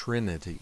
Trinity.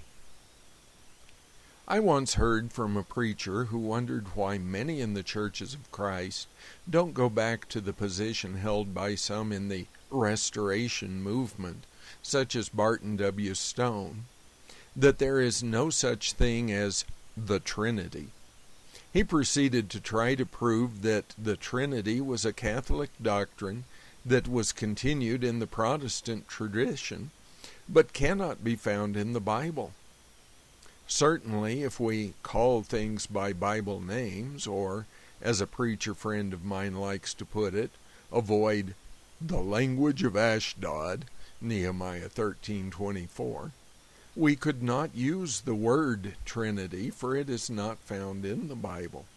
I once heard from a preacher who wondered why many in the churches of Christ don't go back to the position held by some in the Restoration movement, such as Barton W. Stone, that there is no such thing as the Trinity. He proceeded to try to prove that the Trinity was a Catholic doctrine that was continued in the Protestant tradition, but cannot be found in the Bible. Certainly, if we call things by Bible names, or, as a preacher friend of mine likes to put it, avoid the language of Ashdod, Nehemiah 13:24, we could not use the word Trinity, for it is not found in the Bible.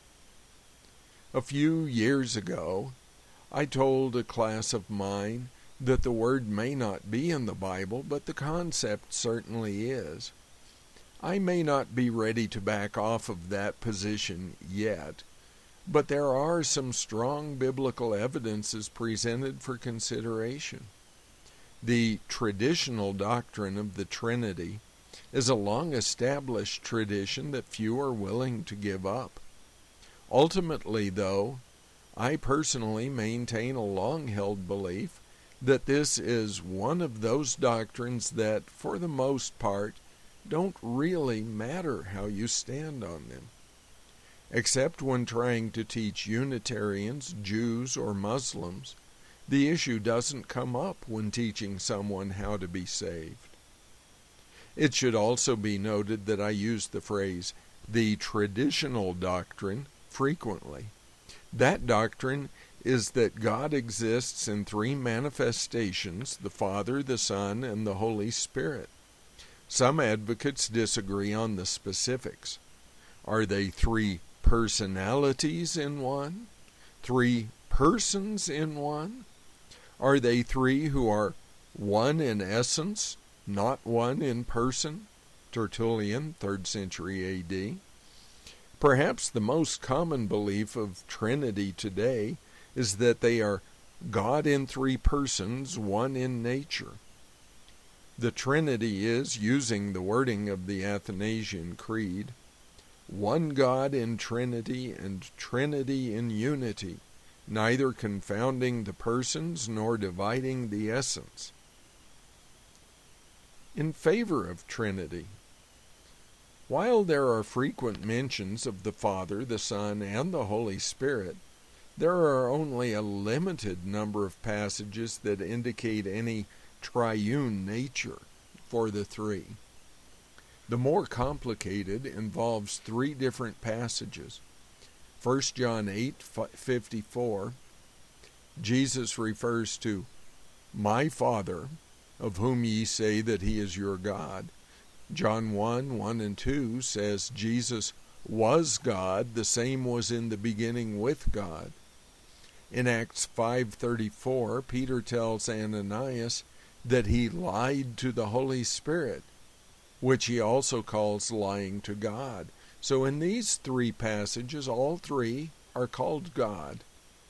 A few years ago, I told a class of mine that the word may not be in the Bible, but the concept certainly is. I may not be ready to back off of that position yet, but there are some strong biblical evidences presented for consideration. The traditional doctrine of the Trinity is a long-established tradition that few are willing to give up. Ultimately, though, I personally maintain a long-held belief that this is one of those doctrines that, for the most part, don't really matter how you stand on them. Except when trying to teach Unitarians, Jews, or Muslims, the issue doesn't come up when teaching someone how to be saved. It should also be noted that I use the phrase, the traditional doctrine, frequently. That doctrine is that God exists in three manifestations, the Father, the Son, and the Holy Spirit. Some advocates disagree on the specifics. Are they three personalities in one? Three persons in one? Are they three who are one in essence, not one in person? Tertullian, 3rd century A.D. Perhaps the most common belief of Trinity today is that they are God in three persons, one in nature. The Trinity is, using the wording of the Athanasian Creed, one God in Trinity and Trinity in unity, neither confounding the persons nor dividing the essence. In favor of Trinity, while there are frequent mentions of the Father, the Son, and the Holy Spirit, there are only a limited number of passages that indicate any triune nature for the three. The more complicated involves three different passages. 1 John 8:54, Jesus refers to my Father, of whom ye say that he is your God. John 1:1 and 2 says Jesus was God, the same was in the beginning with God. In Acts 5:34, Peter tells Ananias that he lied to the Holy Spirit, which he also calls lying to God. So in these three passages, all three are called God.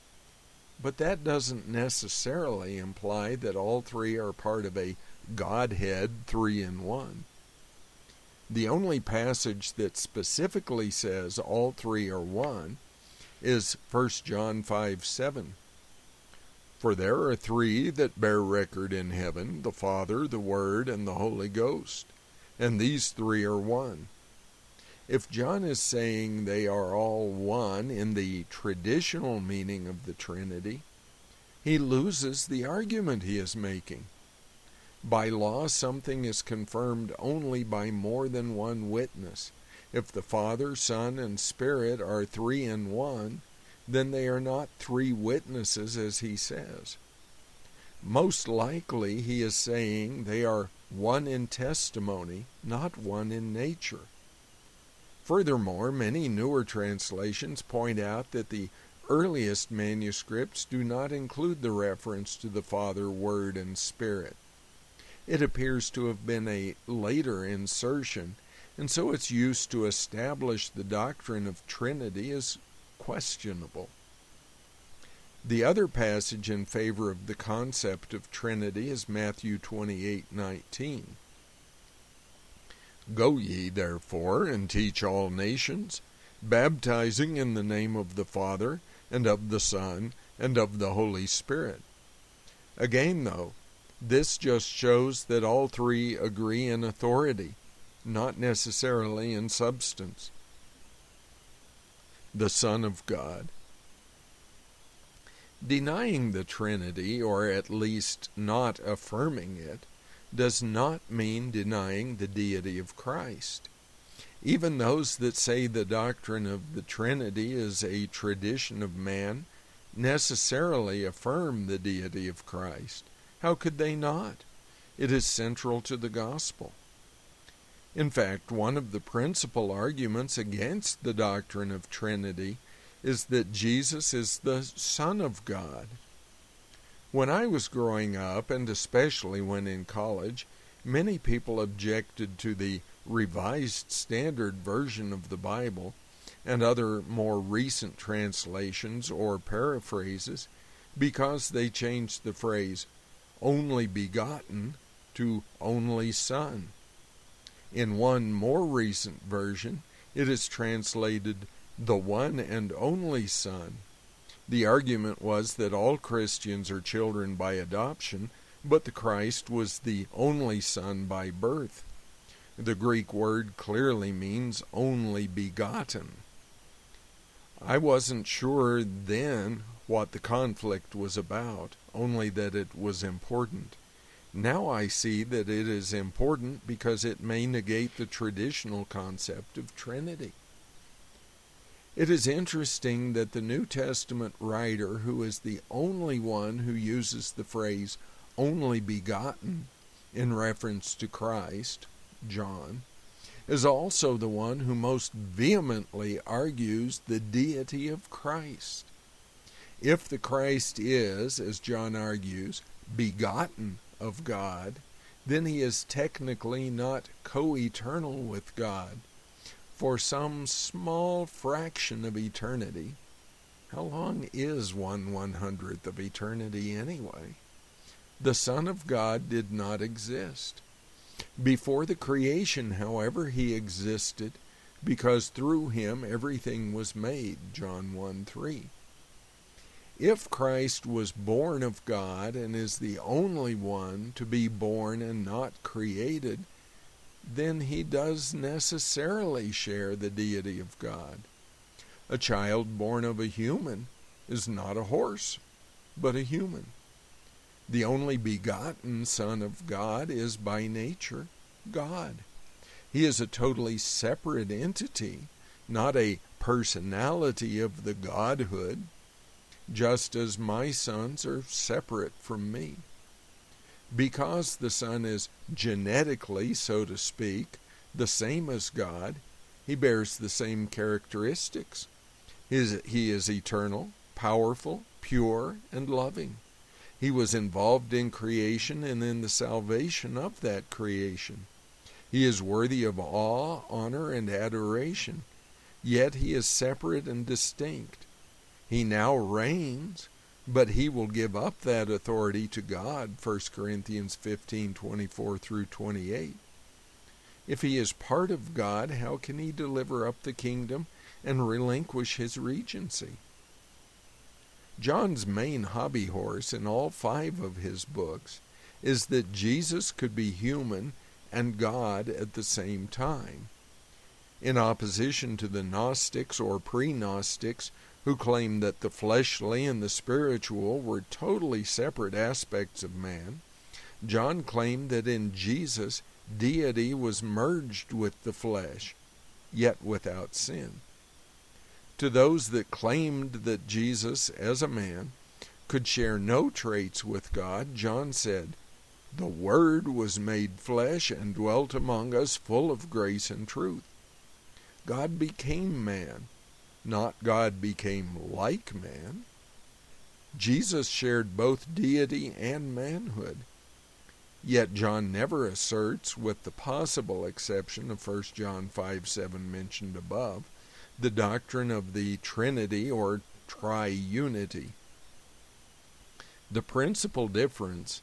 But that doesn't necessarily imply that all three are part of a Godhead, three in one. The only passage that specifically says all three are one is 1 John 5:7. For there are three that bear record in heaven, the Father, the Word, and the Holy Ghost, and these three are one. If John is saying they are all one in the traditional meaning of the Trinity, he loses the argument he is making. By law, something is confirmed only by more than one witness. If the Father, Son, and Spirit are three in one, then they are not three witnesses as he says. Most likely he is saying they are one in testimony, not one in nature. Furthermore, many newer translations point out that the earliest manuscripts do not include the reference to the Father, Word, and Spirit. It appears to have been a later insertion, and so its use to establish the doctrine of Trinity is questionable. The other passage in favor of the concept of Trinity is Matthew 28:19. Go ye therefore, and teach all nations, baptizing in the name of the Father, and of the Son, and of the Holy Spirit. Again, though, this just shows that all three agree in authority, not necessarily in substance. The Son of God. Denying the Trinity, or at least not affirming it, does not mean denying the deity of Christ. Even those that say the doctrine of the Trinity is a tradition of man necessarily affirm the deity of Christ. How could they not? It is central to the gospel. In fact, one of the principal arguments against the doctrine of Trinity is that Jesus is the Son of God. When I was growing up, and especially when in college, many people objected to the Revised Standard Version of the Bible and other more recent translations or paraphrases because they changed the phrase only begotten to only Son. In one more recent version, it is translated the one and only Son. The argument was that all Christians are children by adoption, but the Christ was the only Son by birth. The Greek word clearly means only begotten. I wasn't sure then what the conflict was about, only that it was important. Now I see that it is important because it may negate the traditional concept of Trinity. It is interesting that the New Testament writer, who is the only one who uses the phrase only begotten in reference to Christ, John, is also the one who most vehemently argues the deity of Christ. If the Christ is, as John argues, begotten of God, then he is technically not co-eternal with God. For some small fraction of eternity, how long is 1/100th of eternity anyway? The Son of God did not exist. Before the creation, however, he existed because through him everything was made, John 1:3. If Christ was born of God and is the only one to be born and not created, then he does necessarily share the deity of God. A child born of a human is not a horse, but a human. The only begotten Son of God is by nature God. He is a totally separate entity, not a personality of the Godhood, just as my sons are separate from me. Because the Son is genetically, so to speak, the same as God, he bears the same characteristics. He is eternal, powerful, pure, and loving. He was involved in creation and in the salvation of that creation. He is worthy of awe, honor, and adoration, yet he is separate and distinct. He now reigns, but he will give up that authority to God, 1 Corinthians 15:24 through 28. If he is part of God, how can he deliver up the kingdom and relinquish his regency? John's main hobby horse in all 5 of his books is that Jesus could be human and God at the same time. In opposition to the Gnostics or pre-Gnostics who claimed that the fleshly and the spiritual were totally separate aspects of man, John claimed that in Jesus, deity was merged with the flesh, yet without sin. To those that claimed that Jesus, as a man, could share no traits with God, John said, "The Word was made flesh and dwelt among us, full of grace and truth." God became man, not God became like man. Jesus shared both deity and manhood. Yet John never asserts, with the possible exception of 1 John 5:7 mentioned above, the doctrine of the Trinity or triunity. The principal difference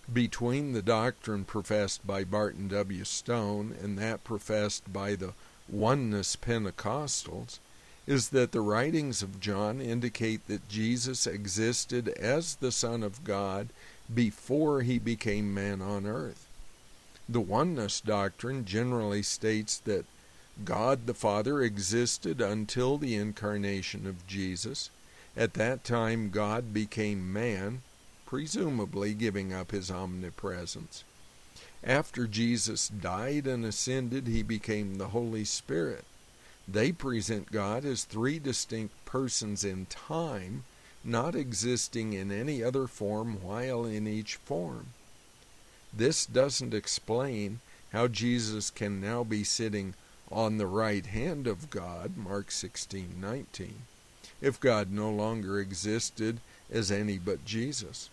Between the doctrine professed by Barton W. Stone and that professed by the Oneness Pentecostals is that the writings of John indicate that Jesus existed as the Son of God before he became man on earth. The Oneness doctrine generally states that God the Father existed until the incarnation of Jesus. At that time, God became man, presumably giving up his omnipresence. After Jesus died and ascended, he became the Holy Spirit. They present God as three distinct persons in time, not existing in any other form while in each form. This doesn't explain how Jesus can now be sitting on the right hand of God, Mark 16:19, if God no longer existed as any but Jesus.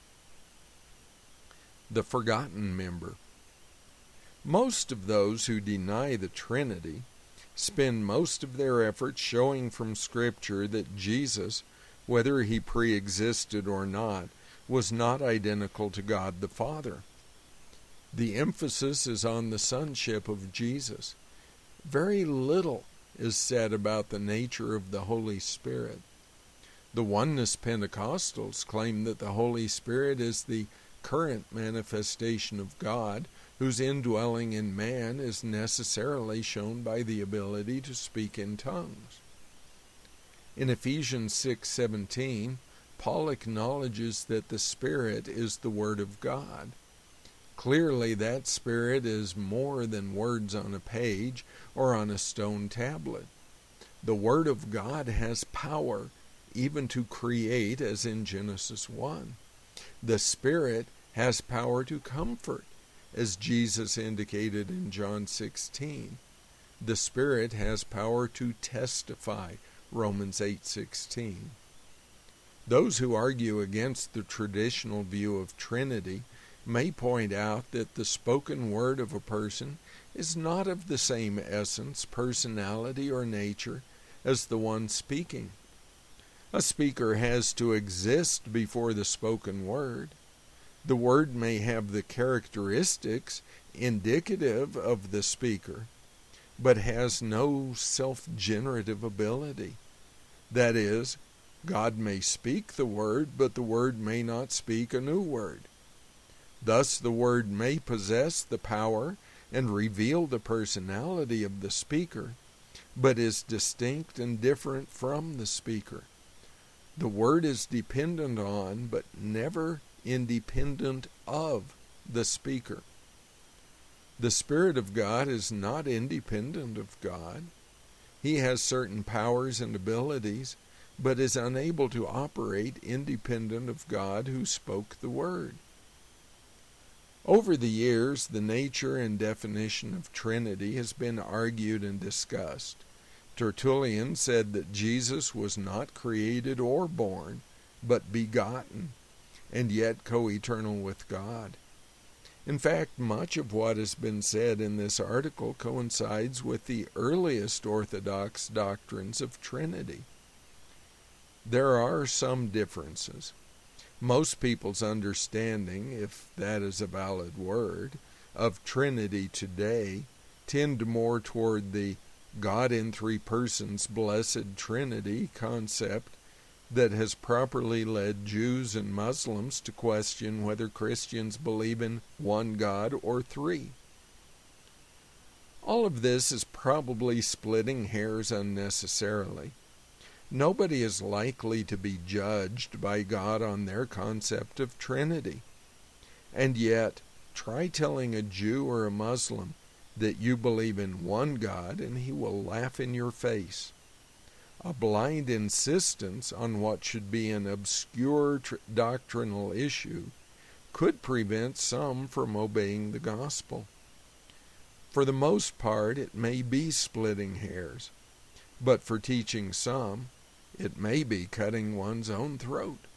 The forgotten member. Most of those who deny the Trinity spend most of their efforts showing from Scripture that Jesus, whether he pre-existed or not, was not identical to God the Father. The emphasis is on the sonship of Jesus. Very little is said about the nature of the Holy Spirit. The Oneness Pentecostals claim that the Holy Spirit is the current manifestation of God, whose indwelling in man is necessarily shown by the ability to speak in tongues. In Ephesians 6:17, Paul acknowledges that the Spirit is the Word of God. Clearly, that Spirit is more than words on a page or on a stone tablet. The Word of God has power even to create, as in Genesis 1. The Spirit has power to comfort, as Jesus indicated in John 16. The Spirit has power to testify, Romans 8:16. Those who argue against the traditional view of Trinity may point out that the spoken word of a person is not of the same essence, personality, or nature as the one speaking. A speaker has to exist before the spoken word. The word may have the characteristics indicative of the speaker, but has no self-generative ability. That is, God may speak the word, but the word may not speak a new word. Thus, the word may possess the power and reveal the personality of the speaker, but is distinct and different from the speaker. The word is dependent on, but never independent of, the speaker. The Spirit of God is not independent of God. He has certain powers and abilities, but is unable to operate independent of God who spoke the word. Over the years, the nature and definition of Trinity has been argued and discussed. Tertullian said that Jesus was not created or born, but begotten, and yet co-eternal with God. In fact, much of what has been said in this article coincides with the earliest Orthodox doctrines of Trinity. There are some differences. Most people's understanding, if that is a valid word, of Trinity today tend more toward the God in three persons, blessed Trinity concept that has properly led Jews and Muslims to question whether Christians believe in one God or three. All of this is probably splitting hairs unnecessarily. Nobody is likely to be judged by God on their concept of Trinity. And yet, try telling a Jew or a Muslim that you believe in one God and he will laugh in your face. A blind insistence on what should be an obscure doctrinal issue could prevent some from obeying the gospel. For the most part, it may be splitting hairs, but for teaching some, it may be cutting one's own throat.